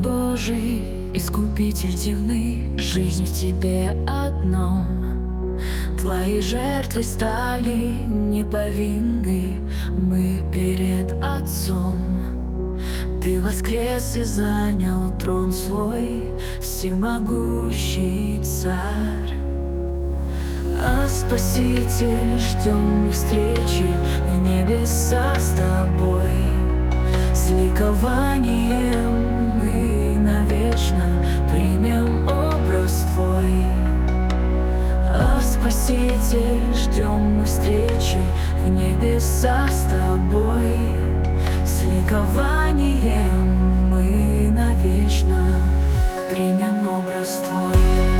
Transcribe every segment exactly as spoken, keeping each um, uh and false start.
Божий, Искупитель дивный, жизнь в тебе одном. Твои жертвы стали неповинны, мы перед Отцом. Ты воскрес и занял трон свой, всемогущий Царь. А Спаситель, ждем мы встречи в небесах с тобой. С ликованием мы навечно примем образ твой. А Спаситель, ждем мы встречи в небесах с тобой. С ликованием мы навечно примем образ твой.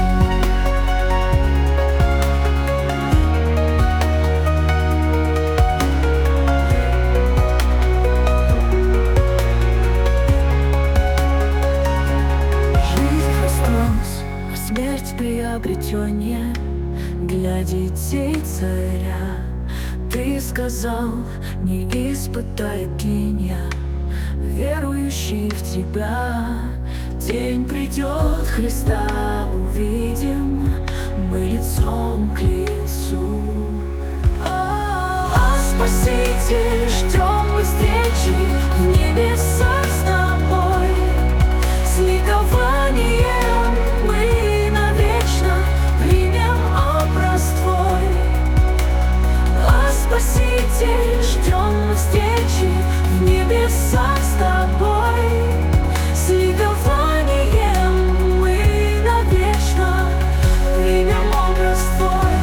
Смерть приобретенье для детей царя. Ты сказал, не испытай тления, верующий в тебя. День придет, Христа увидим мы лицом к лицу. А Спаситель, ждем мы встречи в небесах с тобой. С ликованием мы Спаситель, ждем мы встречи в небесах с тобой. С ликованием мы навечно примем образ твой.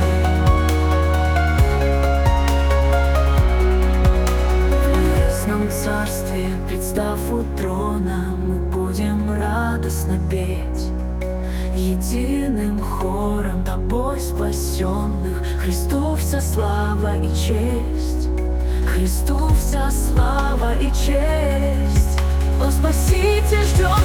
В небесном царстве, представ у трона, мы будем радостно петь единым хором тобой спасенных. Христу вся слава и честь, Христу вся слава и честь. О, Спаситель, ждем